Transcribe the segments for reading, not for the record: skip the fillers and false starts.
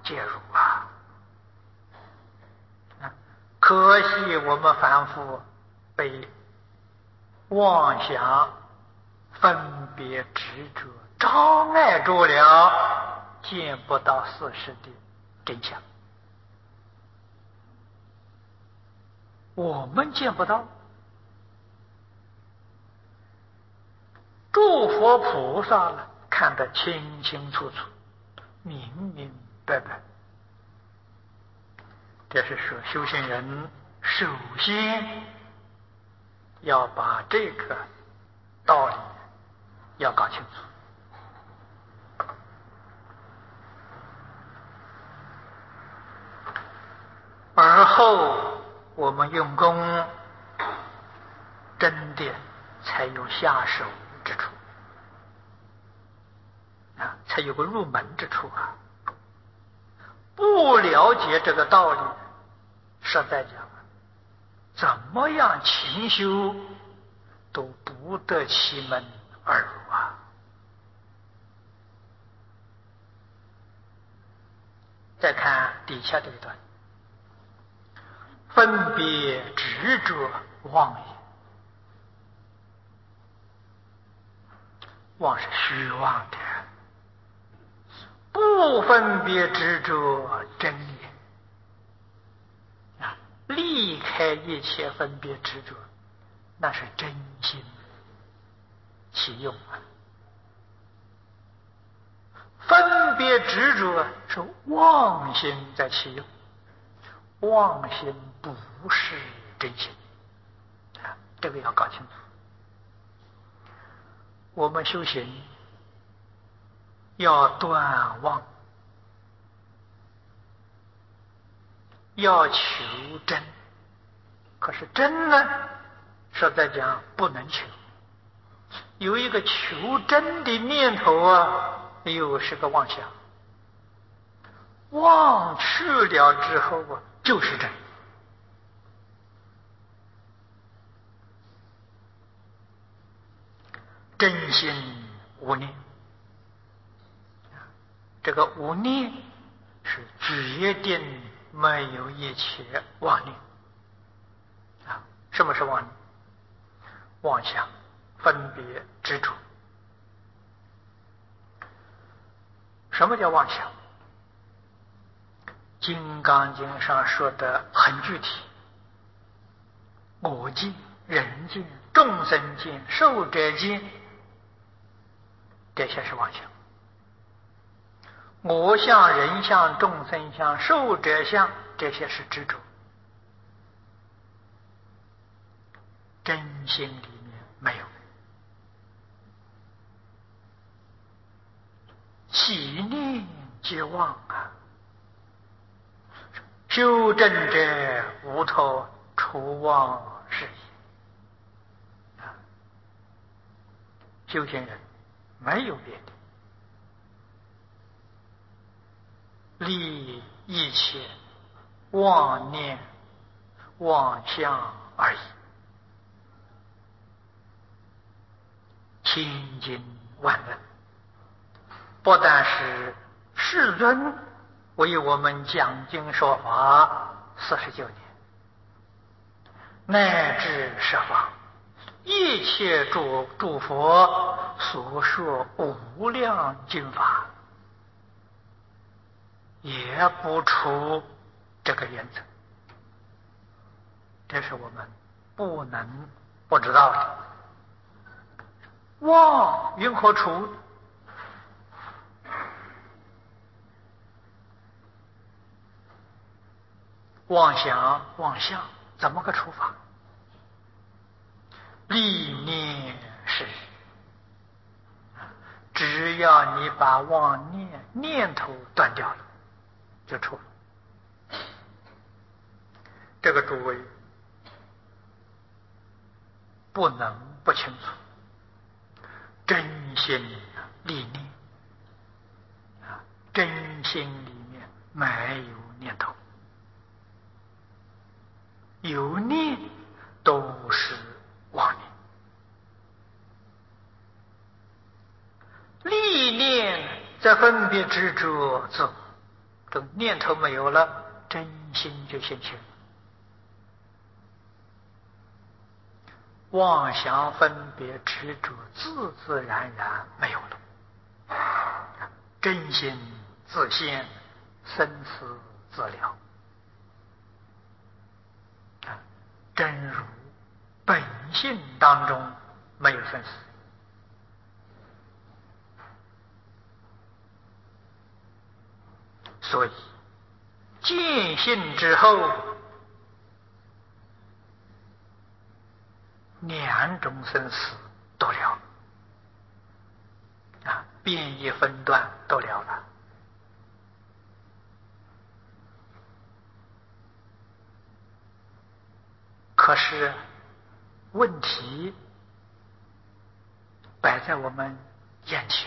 介入啊！可惜我们凡夫被妄想、分别、执着障碍住了，见不到事实的真相。我们见不到，诸佛菩萨了，看得清清楚楚、明明白白。这是说修行人首先要把这个道理要搞清楚，而后我们用功，真的才有下手之处啊，才有个入门之处啊！不了解这个道理，实在讲，怎么样勤修都不得其门而入啊！再看底下这一段，分别执着妄也，妄是虚妄的，不分别执着真也啊！离开一切分别执着，那是真心起用啊！分别执着是妄心在起用，妄心不是真心啊！这个要搞清楚。我们修行要断妄，要求真，可是真呢，实在讲不能求。有一个求真的念头啊，又是个妄想。妄去了之后啊，就是真。真心无念，这个无念是决定没有一切妄念啊！什么是妄念？妄想、分别、执着。什么叫妄想？《金刚经》上说的很具体，我见、人见、众生见、寿者见，这些是妄想。我相、人相、众生相、寿者相，这些是执着。真心里面没有。起念皆妄啊！修正者无头，除妄是也。修行人没有别的，离一切妄念、妄想而已。清净万人，不但是世尊为我们讲经说法49年，乃至十方一切诸佛所说无量经法，也不出这个原则。这是我们不能不知道的。妄云何除？妄想、妄相怎么个除法？立念是，只要你把妄念头断掉了，就除了。这个诸位不能不清楚，真心立念啊，真心里面没有念头，有念都是妄念。立念在分别执着自我， 等念头没有了，真心就现前。妄想分别执着自自然然没有了，真心自现，生死自了，真如本性当中没有生死。所以见性之后，两种生死都了，变异分段都了了。可是问题摆在我们眼前，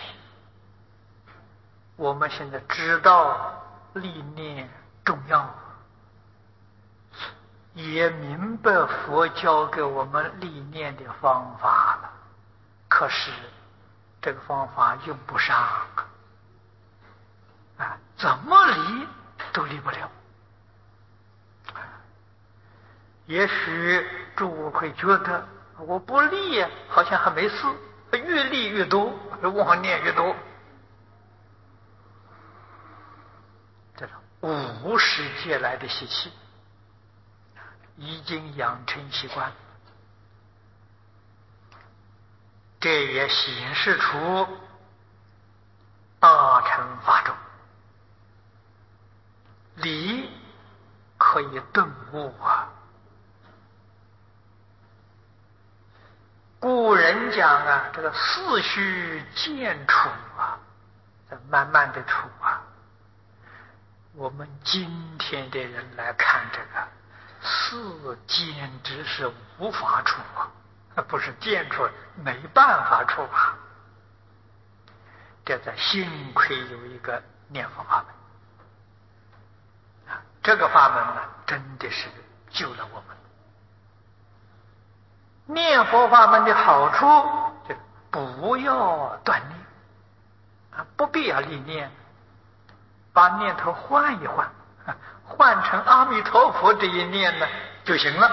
我们现在知道历练重要，也明白佛教给我们历练的方法了，可是这个方法用不上，怎么离都离不了。也许诸位会觉得我不立好像还没事，越立越多，妄念越多。这种无始劫来的习气已经养成习惯，这也显示出大乘法中理可以顿悟啊。古人讲这个事须渐处慢慢的处我们今天的人来看这个事，简直是无法处不是渐处，没办法处这在幸亏有一个念佛法门这个法门真的是救了我们。念佛法门的好处就是不要断念不必要立念，把念头换一换，换成阿弥陀佛这一念呢就行了。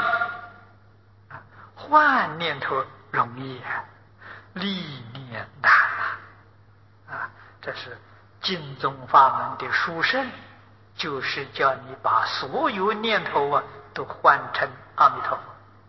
换念头容易立念难这是净宗法门的殊胜，就是叫你把所有念头都换成阿弥陀佛。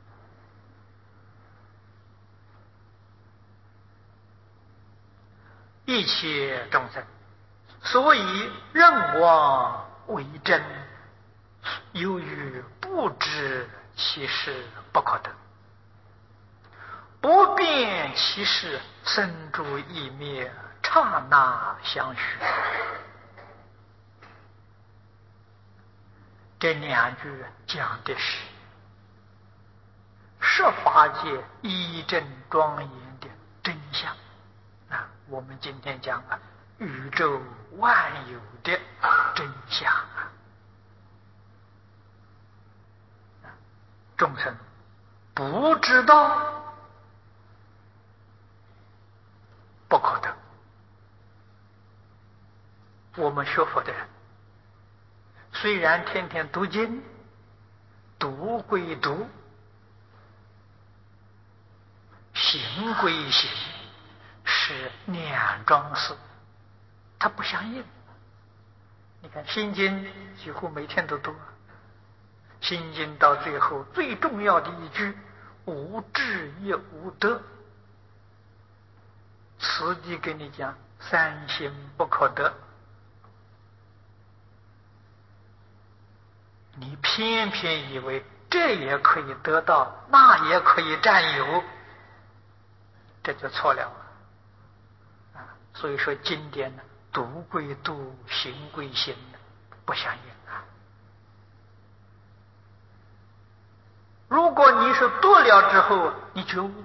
一切众生所以认妄为真，由于不知其事不可得，不辨其事，生住意灭，刹那相续。这两句讲的是十法界一真庄严的真相我们今天讲宇宙万有的真相众生不知道不可得。我们学佛的人虽然天天读经，读归读，行归行，是两桩事，它不相应。你看心经几乎每天都读心经到最后最重要的一句无智也无得，此地跟你讲三心不可得，你偏偏以为这也可以得到，那也可以占有，这就错了所以说经典读归读，行归行，不相应如果你是读了之后你觉悟，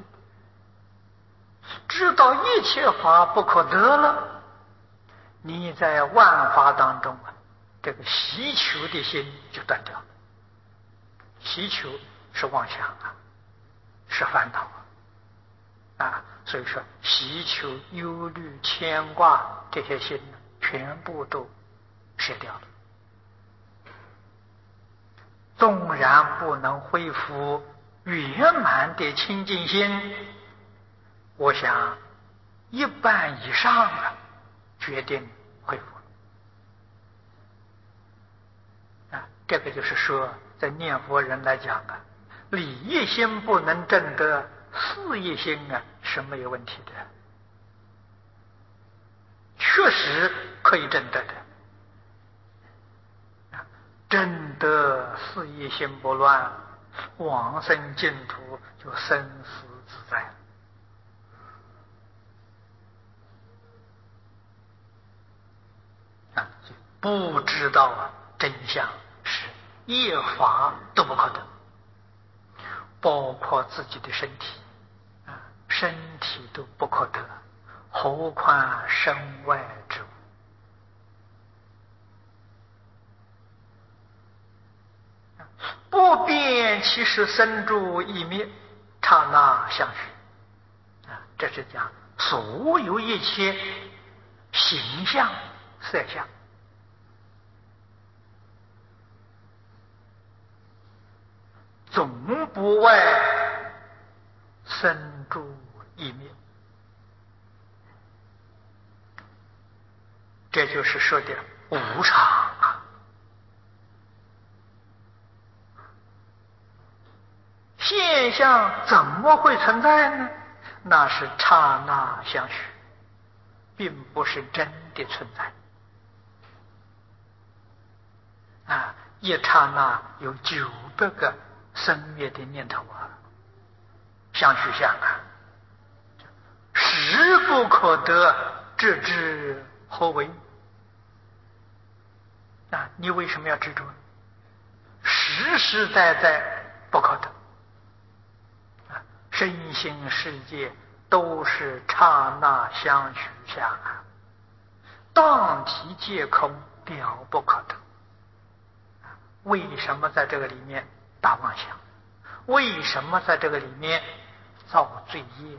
知道一切法不可得了，你在万法当中这个希求的心就断掉了。希求是妄想是烦恼所以说希求、忧虑、牵挂这些心全部都舍掉了纵然不能恢复圆满的清净心，我想一半以上决定恢复这个就是说，在念佛人来讲理业心不能证得，事业心是没有问题的，确实可以证得的。证得事业心不乱，往生净土就生死自在不知道真相是一法都不可得，包括自己的身体身体都不可得，何况身外之物。不变其实生住意灭，刹那相续这是讲所有一切形象色相总不外生住意灭，这就是说的无常现象怎么会存在呢？那是刹那相续，并不是真的存在一刹那有900个生灭的念头相续相实不可得，执之何为？你为什么要执着？实实在在不可得身心世界都是刹那相续相当体皆空，了不可得。为什么在这个里面大妄想？为什么在这个里面造罪业？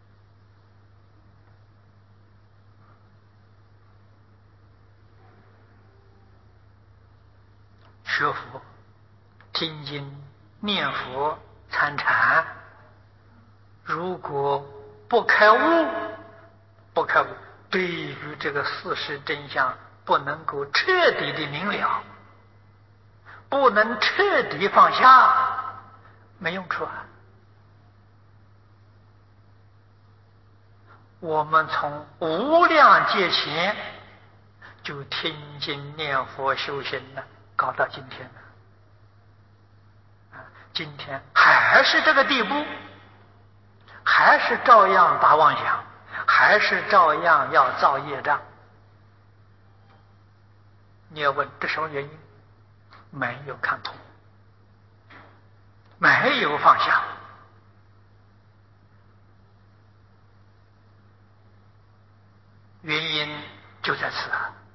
学佛、听经、念佛、参禅，如果不开悟，对于这个事实真相不能够彻底的明了，不能彻底放下，没用处我们从无量劫前就听经念佛修行搞到今天今天还是这个地步，还是照样打妄想，还是照样要造业障。你要问这什么原因？没有看通，没有放下。原因就在此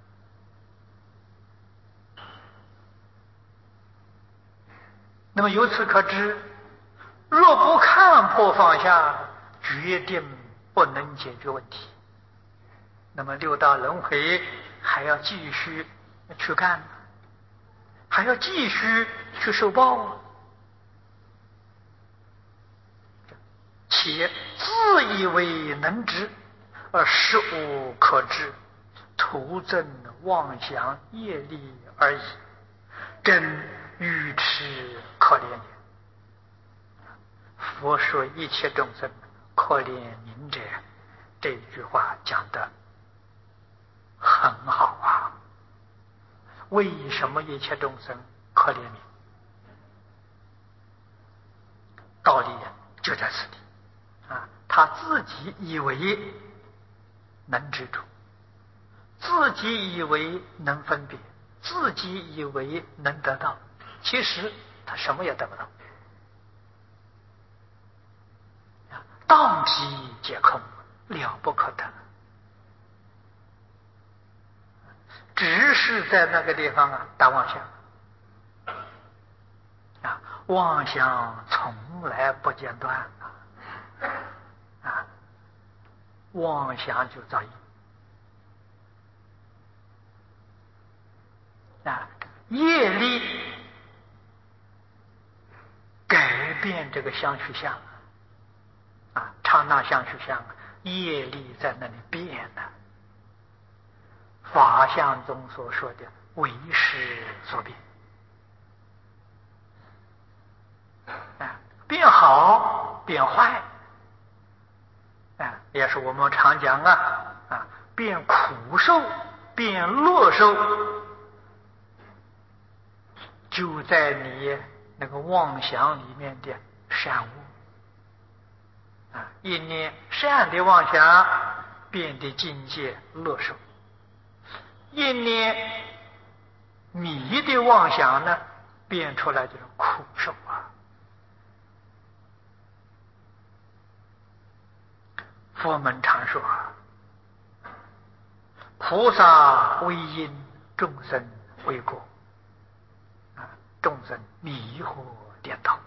那么由此可知，若不看破放下，决定不能解决问题。那么六道轮回还要继续去干，还要继续去受报且自以为能知，而实无可知，徒增妄想业力而已，真愚痴可怜也。佛说一切众生可怜悯者，这句话讲得很好为什么一切众生可怜悯？道理就在此地他自己以为能知足，自己以为能分别，自己以为能得到，其实他什么也得不到当体皆空，了不可得。只是在那个地方打妄想妄想从来不间断妄想就造业业力变这个相续相啊，刹那相续相，业力在那里变了。法相中所说的为识所变啊，变好变坏啊，也是我们常讲变苦受变乐受，就在你那个妄想里面的善恶啊，一念善的妄想变的境界乐受，一念迷的妄想呢，变出来就是苦受啊。佛门常说，菩萨为因，众生为果啊，众生迷惑颠倒，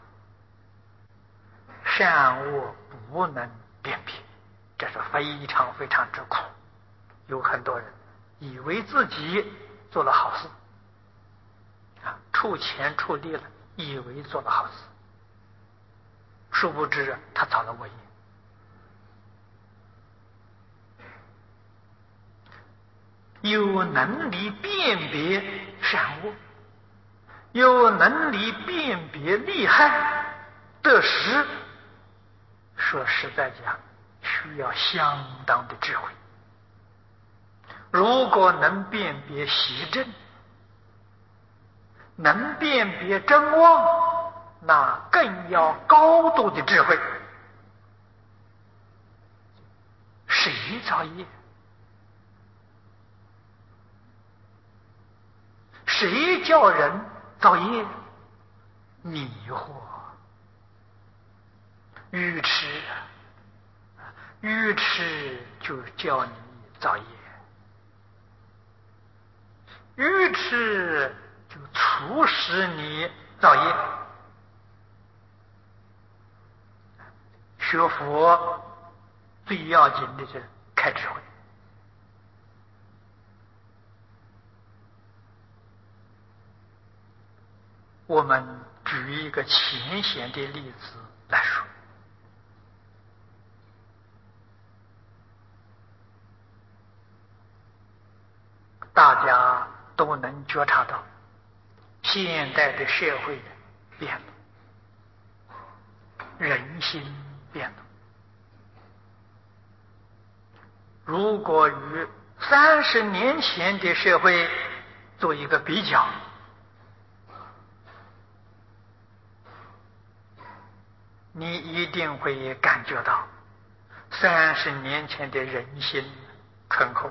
善恶不能辨别，这是非常非常之苦。有很多人以为自己做了好事啊，出钱出力了，以为做了好事，殊不知他造了恶业。有能力辨别善恶，有能力辨别利害得失，说实在讲，需要相当的智慧。如果能辨别邪正，能辨别真妄，那更要高度的智慧。谁造业？谁叫人造业？迷惑，愚痴，愚痴就叫你造业，愚痴就促使你造业。学佛最要紧的是开智慧。我们举一个浅显的例子来说，大家都能觉察到，现代的社会变了，人心变了。如果与30年前的社会做一个比较，你一定会感觉到30年前的人心淳厚，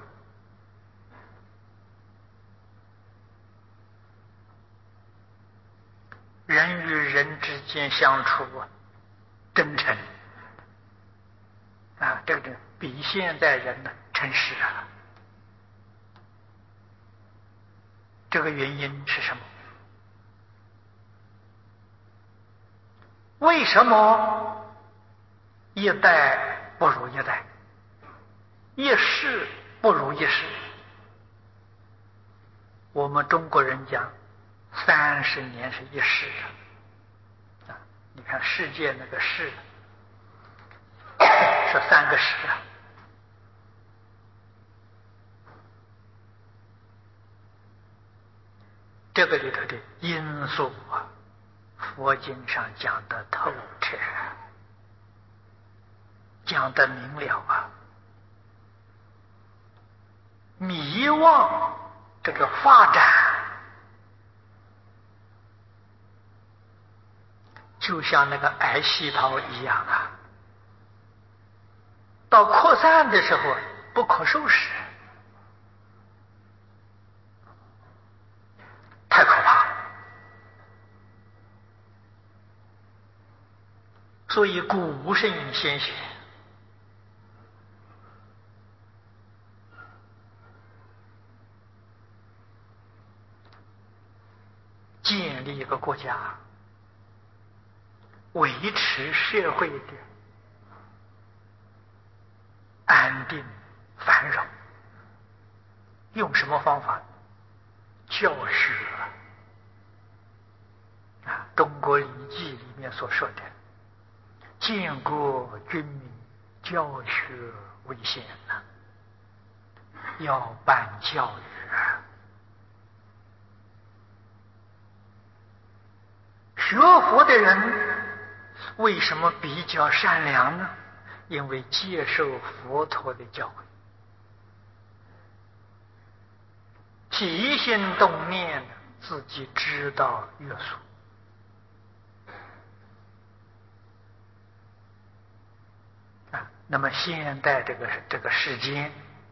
人与人之间相处真诚啊，这个比现在人呢诚实啊。这个原因是什么？为什么一代不如一代，一世不如一世？我们中国人讲30年是一世啊，你看世界那个世是3个世啊。这个里头的因素啊，佛经上讲得透彻，讲得明了啊。迷惘这个发展，就像那个癌细胞一样啊，到扩散的时候不可收拾，太可怕了。所以古圣先贤建立一个国家，维持社会的安定繁荣，用什么方法？教学啊，中国礼记里面所说的建国军民，教学为先呐，要办教育啊。学佛的人为什么比较善良呢？因为接受佛陀的教诲，起心动念自己知道约束。那么现在这个世间，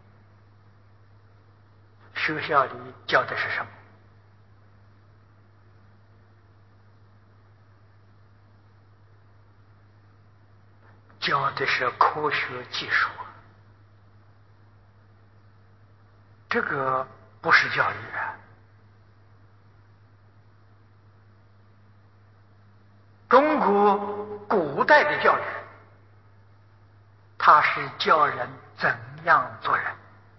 学校里教的是什么？教的是科学技术，这个不是教育啊。中国古代的教育，它是教人怎样做人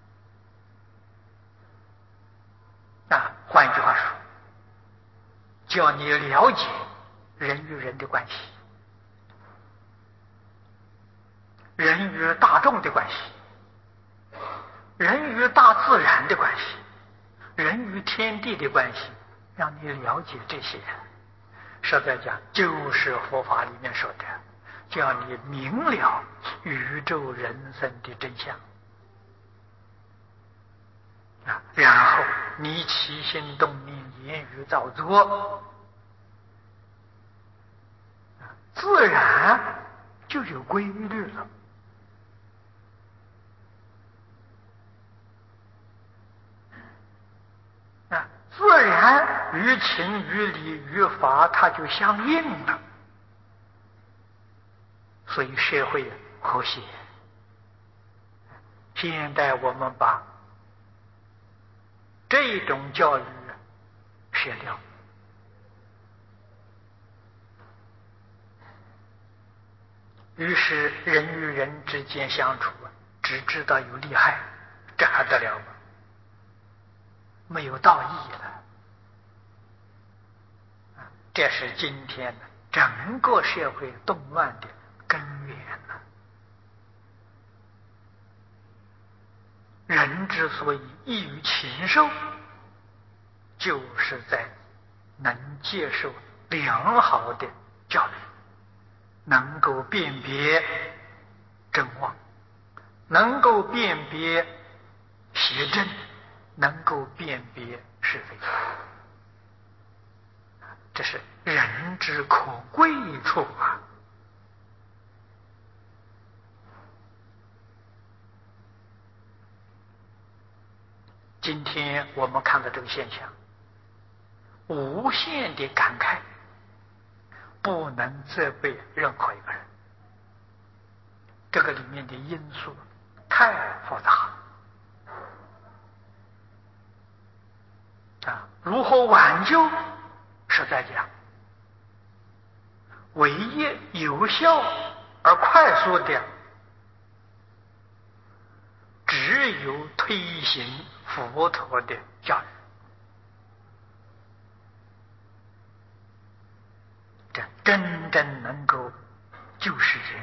啊。换一句话说，教你了解人与人的关系，人与大众的关系，人与大自然的关系，人与天地的关系，让你了解这些。实在讲，就是佛法里面说的，叫你明了宇宙人生的真相啊，然后你起心动念、言语造作，自然就有规律了。自然于情于理于法，它就相应了，所以社会和谐。现在我们把这种教育舍掉，于是人与人之间相处只知道有利害，这还得了吗？没有道义了。这是今天整个社会动乱的根源了。人之所以异于禽兽，就是在能接受良好的教育，能够辨别真妄，能够辨别邪正，能够辨别是非，这是人之可贵处啊！今天我们看到这个现象，无限的感慨，不能责备任何一个人。这个里面的因素太复杂啊！如何挽救？实在讲，唯一有效而快速的，只有推行佛陀的教育。这真正能够救世界。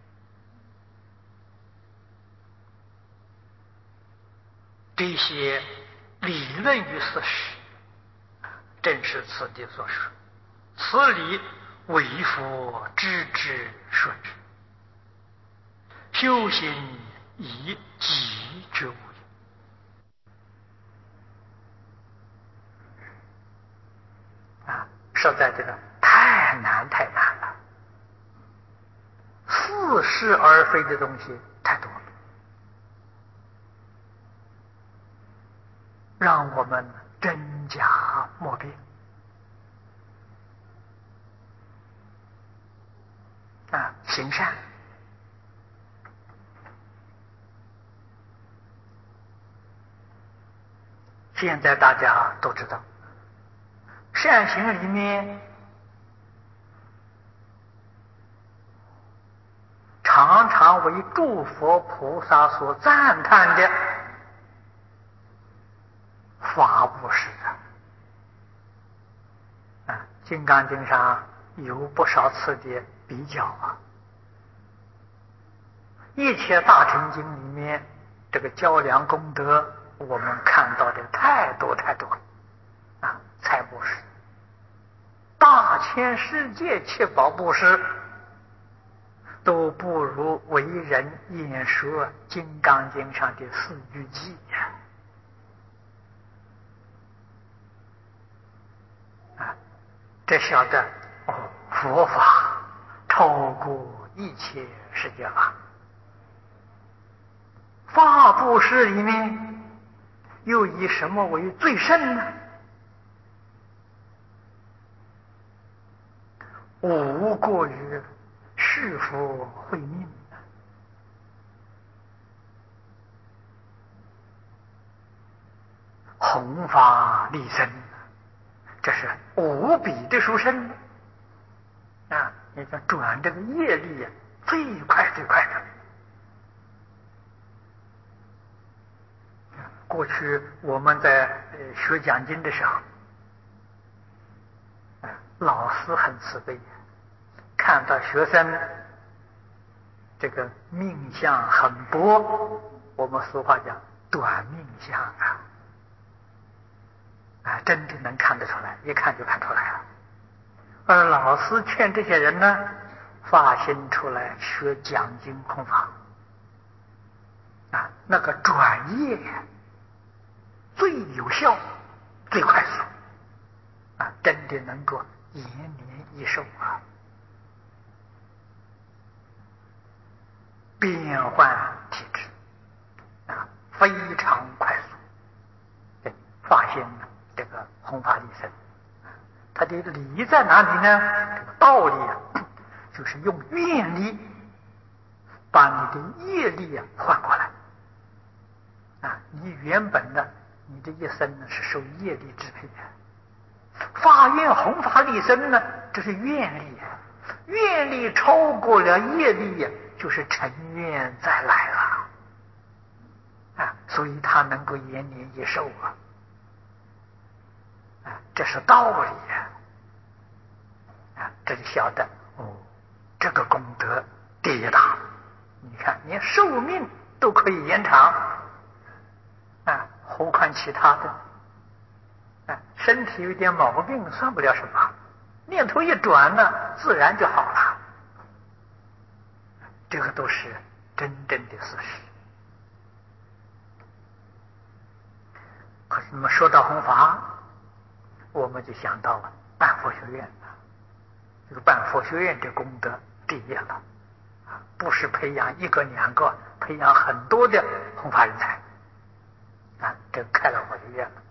这些理论与事实，正是此地所说，此理为佛知之说之，修行以己觉悟。实在这个太难了，似是而非的东西太多了，让我们真假莫辨行善。现在大家都知道，善行里面常常为诸佛菩萨所赞叹的法布施金刚经上有不少次的比较一切大乘经里面，这个较量功德，我们看到的太多太多啊！财布施、大千世界七宝布施，都不如为人演说《金刚经》上的四句偈呀！啊，这晓得哦，佛法超过一切世界法。法布施里面又以什么为最甚呢？无过于世佛慧命，弘法利生，这是无比的殊胜啊！你看转这个业力最快最快的。过去我们在学讲经的时候，老师很慈悲，看到学生这个命相很薄，我们俗话讲短命相真的能看得出来，一看就看出来了。而老师劝这些人呢，发心出来学讲经弘法那个转业最有效、最快速真的能够延年益寿变换体质非常快速。发现这个弘法利生，它的理在哪里呢？这个道理就是用愿力把你的业力换过来你原本呢，你这一生呢是受业力支配的，发愿弘法利生呢，这是愿力愿力超过了业力就是成愿再来了所以它能够延年益寿这是道理这就晓得这个功德第大。你看连寿命都可以延长何况其他的身体有点毛病算不了什么，念头一转呢自然就好了，这个都是真正的事实。可是那么说到弘法，我们就想到了办佛学院这个办佛学院的功德第一了不是培养一个两个，培养很多的弘法人才这个开了佛学院了。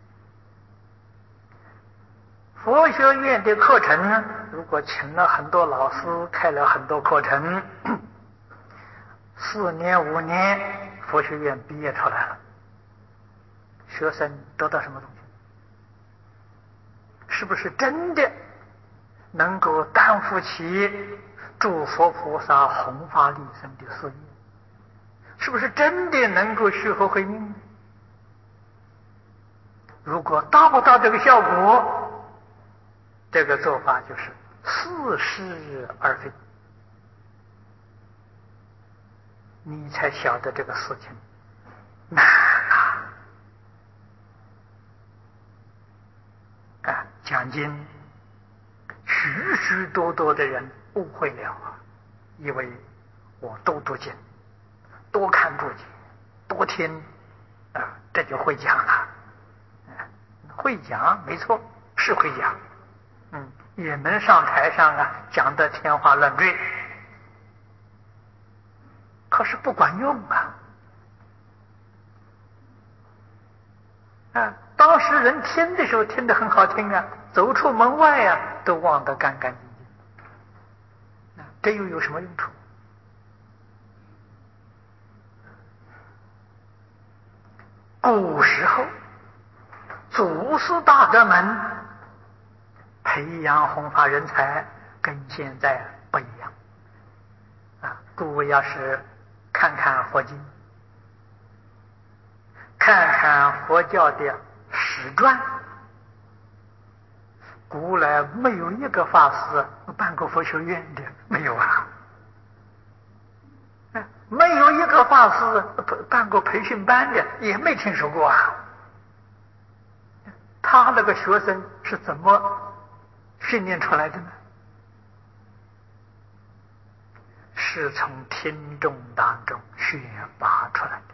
佛学院的课程呢，如果请了很多老师，开了很多课程，4年5年佛学院毕业出来了，学生得到什么东西？是不是真的能够担负起诸佛菩萨弘法利生的事业？是不是真的能够续佛慧命？如果达不到这个效果，这个做法就是似是而非，你才晓得这个事情难讲经许许多多的人误会了以为我多读经多看注解多听这就会讲了会讲没错，是会讲也能上台上讲得天花乱坠，可是不管用当时人听的时候听得很好听走出门外都忘得干干净净这又有什么用处？古时候祖师大德们培养弘法人才跟现在不一样诸位要是看看佛经，看看佛教的史传，古来没有一个法师办过佛学院的，没有没有一个法师办过培训班的，也没听说过啊。他那个学生是怎么训练出来的呢？是从听众当中选拔出来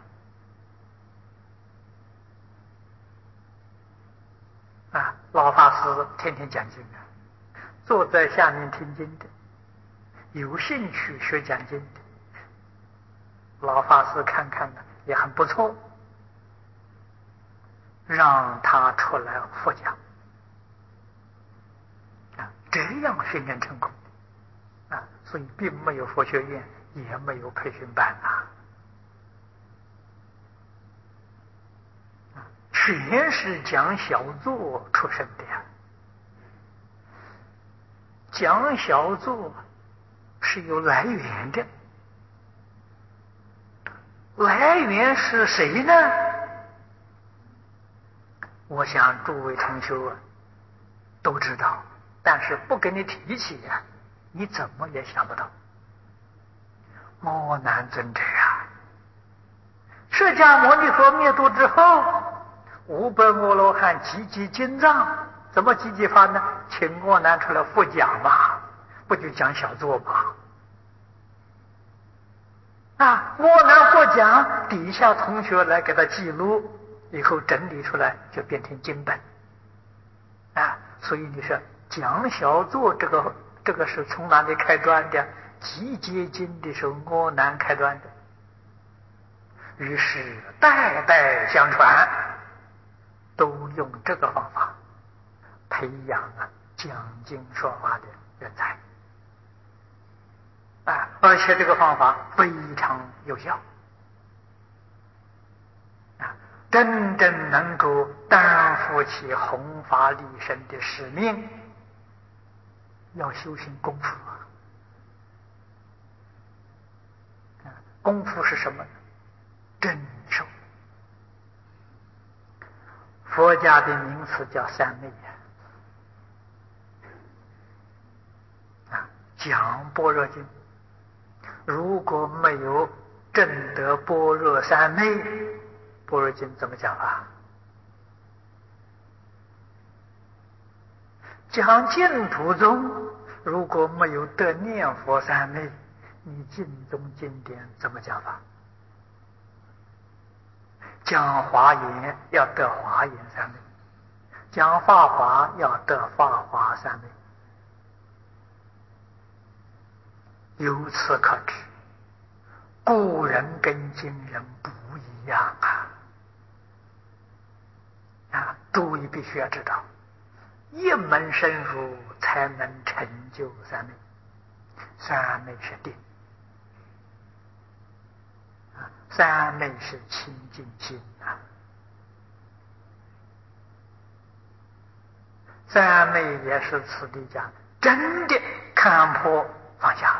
的。老法师天天讲经啊，坐在下面听经的，有兴趣学讲经的，老法师看看呢也很不错，让他出来复讲这样训练成功所以并没有佛学院，也没有培训班全是讲小座出身的呀。讲小座是有来源的，来源是谁呢？我想诸位同学都知道，但是不跟你提起你怎么也想不到。阿难尊者释迦牟尼佛灭度之后，500阿罗汉集集经藏，怎么集集法呢？请阿难出来复讲嘛，不就讲小座吗？阿难复讲，底下同学来给他记录，以后整理出来就变成经本所以你说讲小座这个是从哪里开端的？集结经的时候阿难开端的，于是代代相传，都用这个方法培养讲经说法的人才而且这个方法非常有效真正能够担负起弘法利生的使命。要修行功夫功夫是什么呢？真受。佛家的名词叫三昧讲般若经，如果没有证得般若三昧，般若经怎么讲讲净土宗，如果没有得念佛三昧，你净宗经典怎么讲法？讲华严要得华严三昧，讲法华要得法华三昧。由此可知，古人跟今人不一样诸位必须要知道，一门深入才能成就三昧。三昧是定三昧是清净心三昧也是此地讲真的看破放下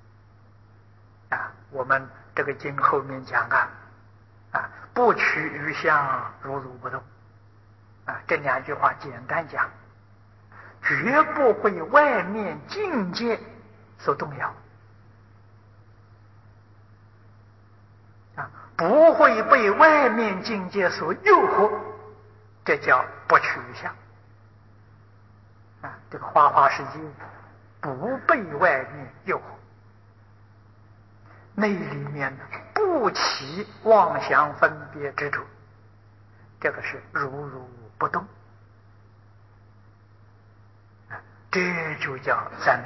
我们这个经后面讲不取于相，如如不动这两句话简单讲，绝不会外面境界所动摇不会被外面境界所诱惑，这叫不取于相这个花花世界不被外面诱惑，那里面不起妄想分别之处，这个是如如不动这就叫三昧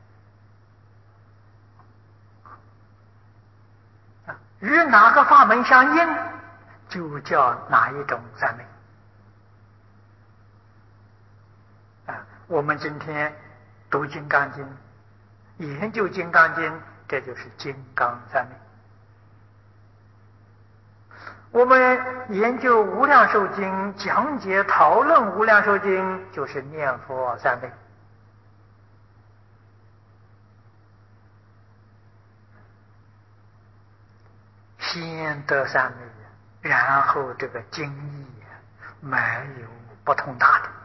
与哪个法门相应，就叫哪一种三昧我们今天读金刚经，研究金刚经，这就是金刚三昧。我们研究无量寿经，讲解讨论无量寿经，就是念佛三昧先得三昧，然后这个经义没有不同大的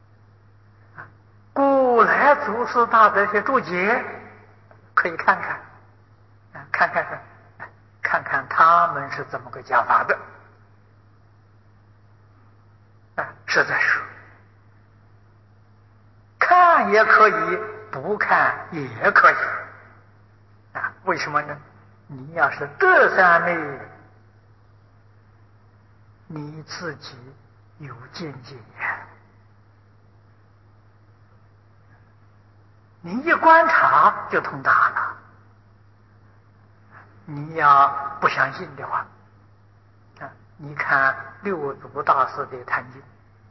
古来祖师大德些注解可以看看看看他们是怎么个讲法的。实在是看也可以，不看也可以。为什么呢？你要是得三昧，你自己有见解，你一观察就通达了。你要不相信的话，你看六祖大师的坛经，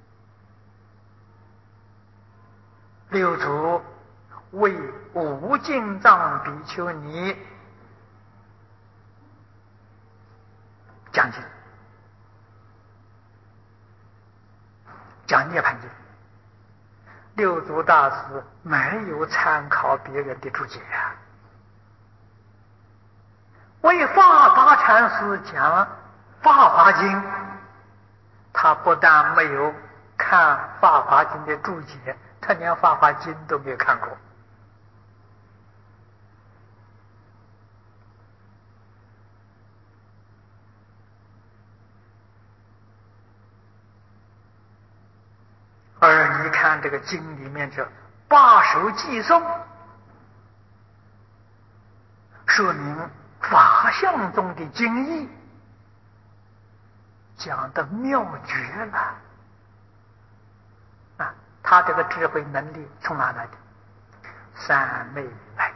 六祖为无尽藏比丘尼讲经，讲涅槃经。六祖大师没有参考别人的注解为法华禅师讲《法华经》，他不但没有看《法华经》的注解，他连《法华经》都没有看过。而你看这个经里面这八首偈颂，说明法相中的经义讲的妙绝了他这个智慧能力从哪来的？三昧来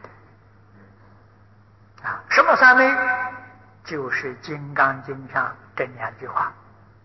的什么三昧？就是《金刚经》上这2句话：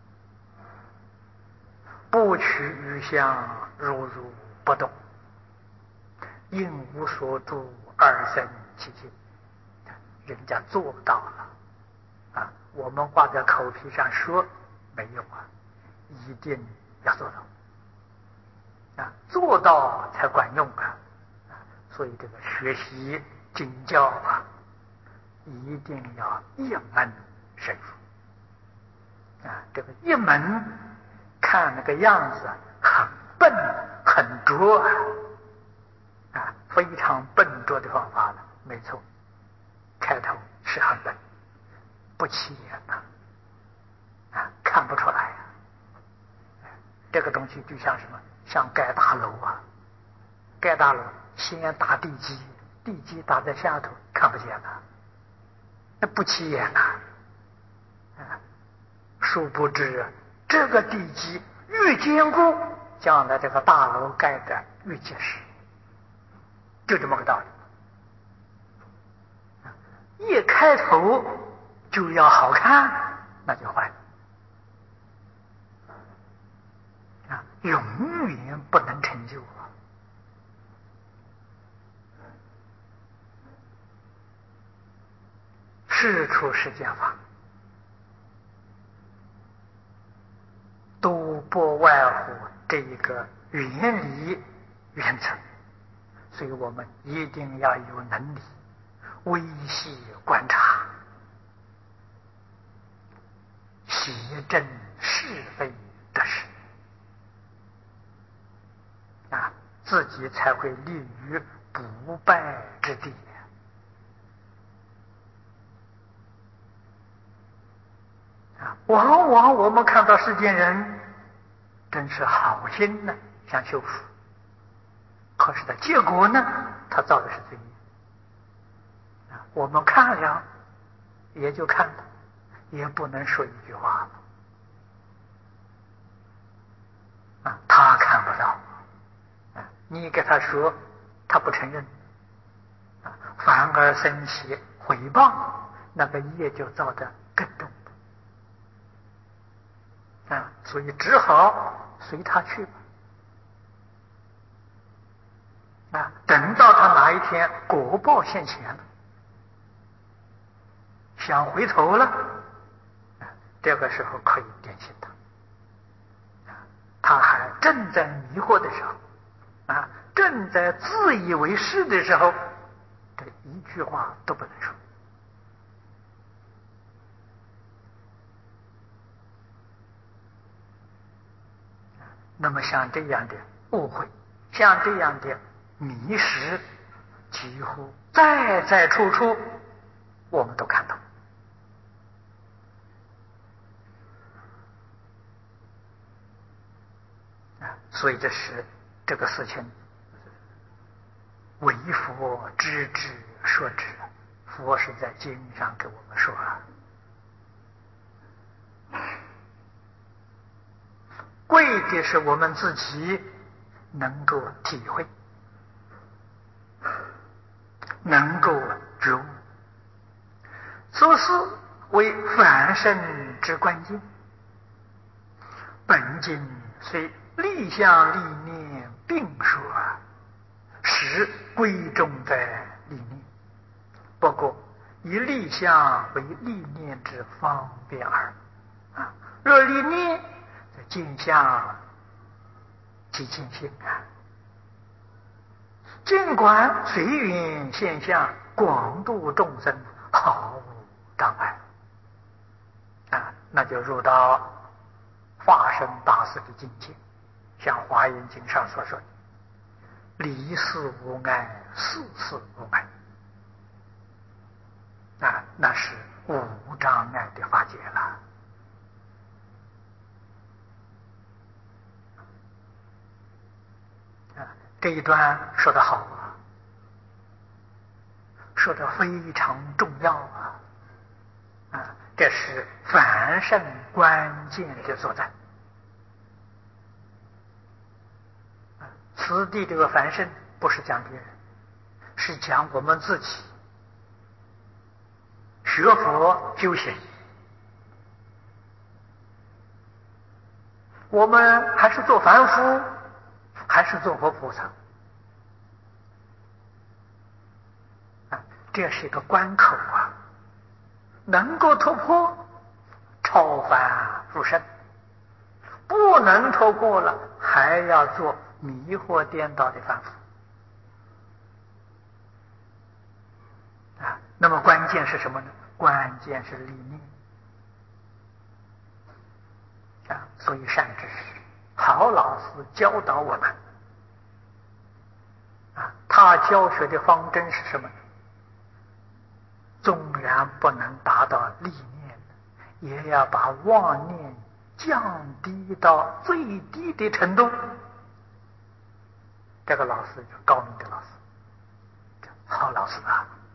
不取于相，如如不动，应无所住，而生其境。人家做到了我们挂在口皮上说没用一定要做到做到才管用所以这个学习经教一定要一门深入这个一门看那个样子很笨很拙非常笨拙的方法了，没错，开头是很笨，不起眼看不出来这个东西就像什么？像盖大楼盖大楼先打地基，地基打在下头看不见了，那不起眼殊不知这个地基越坚固，将来这个大楼盖得越结实，就这么个道理。一开头就要好看，那就坏了永远不能成就事出世间法都不外乎这一个原理原则，所以我们一定要有能力微细观察，邪正是非得失自己才会立于不败之地往往我们看到世间人真是好心呢，想修复，可是的结果呢，他造的是罪业我们看了也就看了，也不能说一句话了他看不到你给他说他不承认反而生起毁谤，那个业就造得更重所以只好随他去吧等到他哪一天果报现前了，想回头了这个时候可以点醒他他还正在迷惑的时候正在自以为是的时候，这一句话都不能说那么像这样的误会，像这样的迷失，几乎在处处我们都看到。所以这个事情，为佛知之说之，佛是在经上给我们说贵的是我们自己能够体会，能够觉悟，此事为凡圣之关键。本经虽立相立念并说，实归重在立念，不过以立相为立念之方便耳。若立念，则见相即见性尽管随缘现象，广度众生，毫无障碍那就入到化身大师的境界，像《华严经》上所说的离事无碍，事事无碍那是无障碍的法界了这一段说得好说得非常重要这是凡圣关键的所在。此地这个凡圣不是讲别人，是讲我们自己学佛修行。我们还是做凡夫，还是做活菩萨这是一个关口能够突破，超凡入圣；不能突破了，还要做迷惑颠倒的凡夫那么关键是什么呢？关键是理念所以善知识好老师教导我们他教学的方针是什么呢？纵然不能达到理念，也要把妄念降低到最低的程度。这个老师就高明的老师，好老师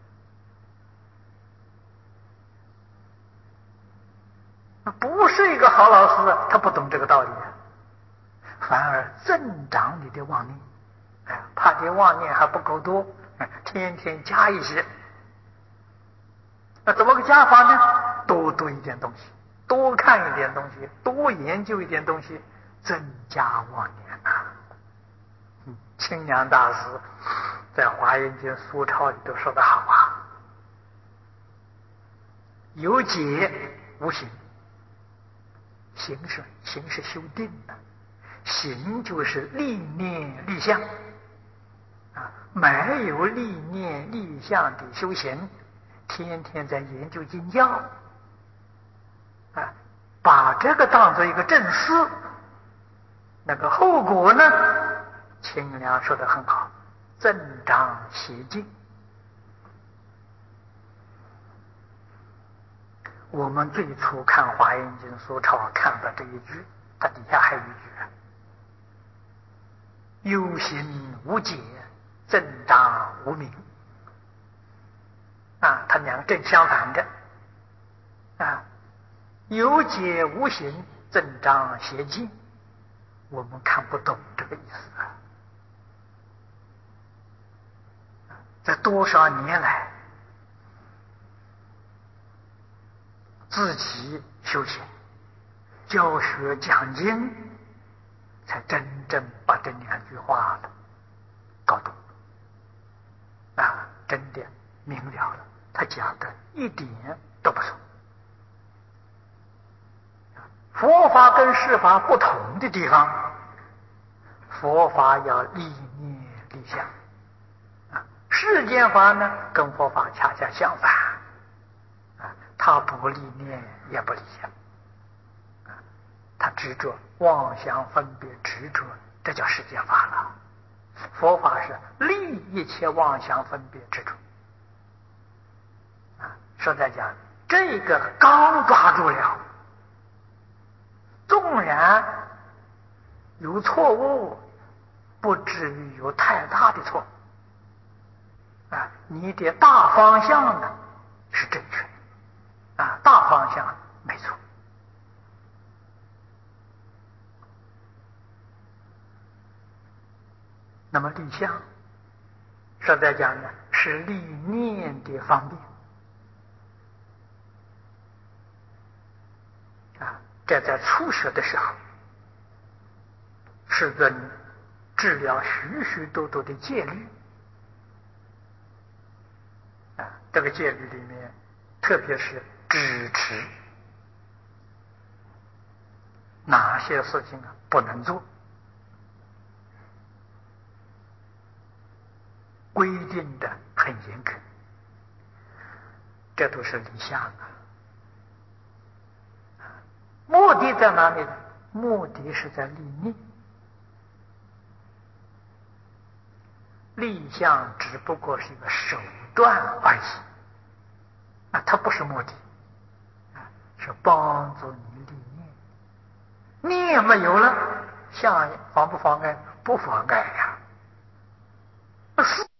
不是一个好老师他不懂这个道理反而增长你的妄念怕你妄念还不够多天天加一些那怎么个加法呢？多读一点东西，多看一点东西，多研究一点东西，增加妄念清凉大师在《华严经·疏钞》里头说得好有解无行。行是修定的，行就是立念立相没有立念立相的修行，天天在研究经教把这个当做一个正事，那个后果呢？清凉说得很好，增长邪见。我们最初看《华严经》疏钞看到这一句，它底下还有一句有行无解，增长无明它两个正相反的有解无行，增长邪见。我们看不懂这个意思在多少年来自己修行教学讲经，才真正把这两句话搞懂真的明了了，他讲的一点都不错。佛法跟世法不同的地方，佛法要立念立相世间法呢跟佛法恰恰相反他不立念也不立相他执着妄想分别执着，这叫世间法了。佛法是立一切妄想分别执着实在讲，这个刚抓住了，纵然有错误，不至于有太大的错误啊。你的大方向呢是正确的啊，大方向没错。那么立相，实在讲呢，是立念的方便啊。这在初学的时候，世尊治疗许许多多的戒律啊。这个戒律里面，特别是支持哪些事情啊不能做，规定的很严格，这都是理想啊。目的在哪里呢？目的是在立念，立相只不过是一个手段而已啊，它不是目的啊，是帮助你立念。念没有了，相妨不妨碍？不妨碍。